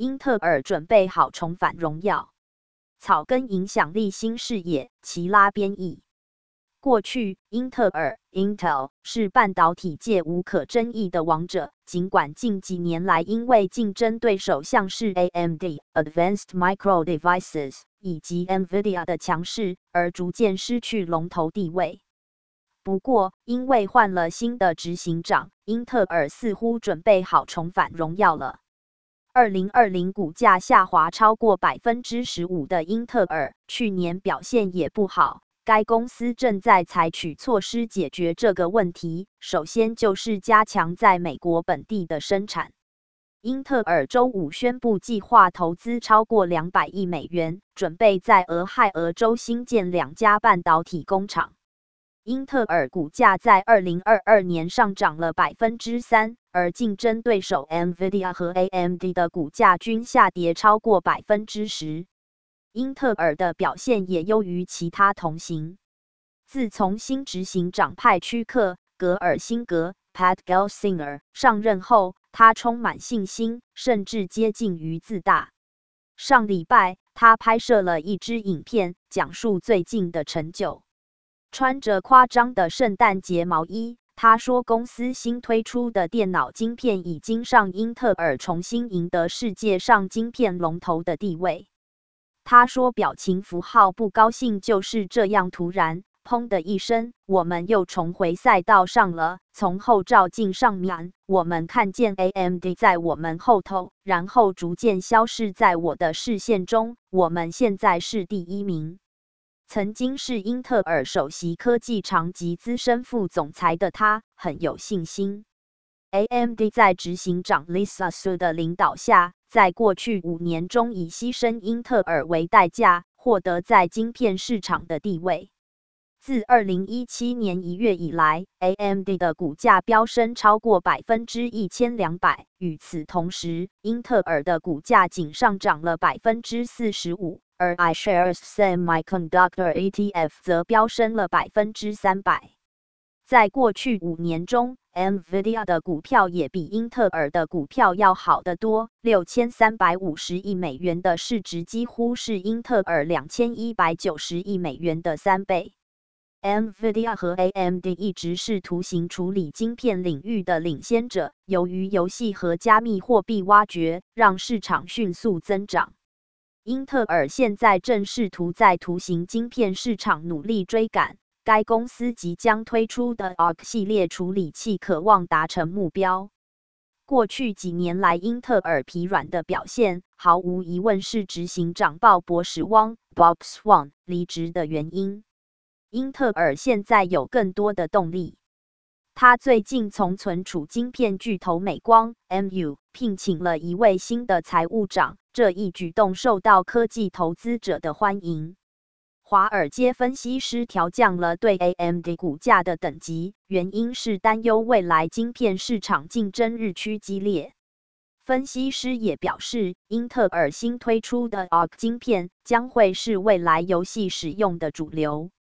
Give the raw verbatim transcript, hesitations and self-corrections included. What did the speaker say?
英特尔准备好重返荣耀。草根影响力新视野，齐拉编译。过去，英特尔 （Intel） 是半导体界无可争议的王者，尽管近几年来因为竞争对手像是 A M D、Advanced Micro Devices 以及 Nvidia 的强势，而逐渐失去龙头地位。不过，因为换了新的执行长，英特尔似乎准备好重返荣耀了。二零二零股价下滑超过 百分之十五 的英特尔，去年表现也不好。该公司正在采取措施解决这个问题，首先就是加强在美国本地的生产。英特尔周五宣布计划投资超过两百亿美元，准备在俄亥俄州新建两家半导体工厂。英特尔股价在二零二二年上涨了 百分之三， 而竞争对手 Nvidia 和 A M D 的股价均下跌超过 百分之十。英特尔的表现也优于其他同行。自从新执行长派屈克·格尔辛格 （Pat Gelsinger） 上任后，他充满信心，甚至接近于自大。上礼拜，他拍摄了一支影片，讲述最近的成就。穿着夸张的圣诞节毛衣，他说公司新推出的电脑晶片已经让英特尔重新赢得世界上晶片龙头的地位。他说表情符号不高兴就是这样突然，砰的一声，我们又重回赛道上了。从后照镜上面，我们看见 A M D 在我们后头，然后逐渐消失在我的视线中。我们现在是第一名。曾经是英特尔首席科技长及资深副总裁的他，很有信心。A M D 在执行长 Lisa Su 的领导下，在过去五年中以牺牲英特尔为代价，获得在晶片市场的地位。自二零一七年一月以来 ，A M D 的股价飙升超过 百分之一千两百。与此同时，英特尔的股价仅上涨了 百分之四十五。而 iShares Semiconductor E T F 则飙升了 百分之三百。在过去五年中 ，Nvidia 的股票也比英特尔的股票要好得多，六千三百五十亿美元的市值几乎是英特尔两千一百九十亿美元的三倍。Nvidia 和 A M D 一直是图形处理晶片领域的领先者，由于游戏和加密货币挖掘，让市场迅速增长。英特尔现在正试图在图形晶片市场努力追赶，该公司即将推出的 A R C 系列处理器渴望达成目标。过去几年来，英特尔疲软的表现，毫无疑问是执行长鲍勃·史汪 （Bob Swan） 离职的原因。英特尔现在有更多的动力。他最近从存储晶片巨头美光 （M U） 聘请了一位新的财务长。这一举动受到科技投资者的欢迎。华尔街分析师调降了对 A M D 股价的等级，原因是担忧未来晶片市场竞争日趋激烈。分析师也表示，英特尔新推出的 A R C 晶片将会是未来游戏使用的主流。